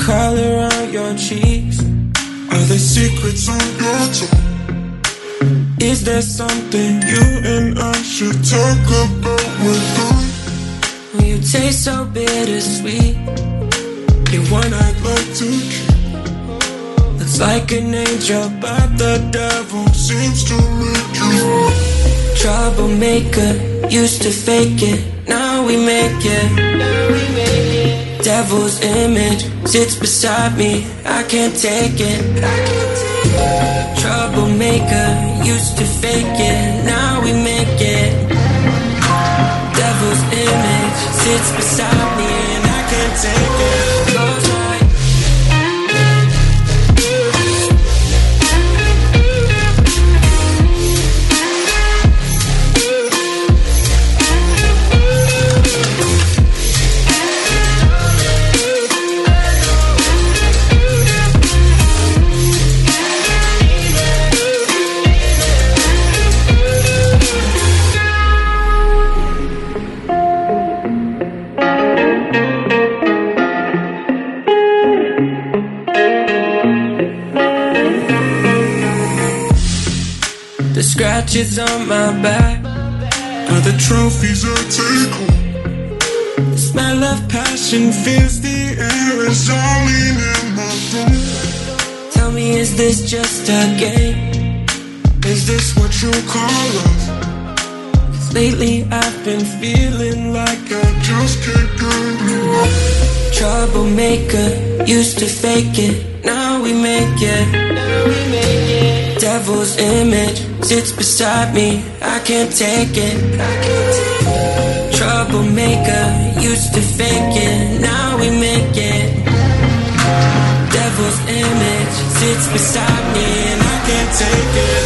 color on your cheeks? Are there secrets on your tongue? Is there something You and I should talk about with us? when you taste so bittersweet? You're one I'd like to keep. Looks like an angel, but the devil Seems to make you troublemaker. Used to fake it, now we make it. Devil's image sits beside me, I can't take it. Troublemaker, used to fake it, now we make it. Devil's image sits beside me and I can't take it. Close my the scratches on my back are the trophies I take home. The smell of passion Fills the air as I lean in my room. Tell me, is this just a game? Is this what you call us? 'Cause lately I've been feeling like I just can't get enough. troublemaker. Used to fake it, now we make it. Devil's image sits beside me, I can't take it. Troublemaker, used to fake it, now we make it. Devil's image sits beside me and I can't take it.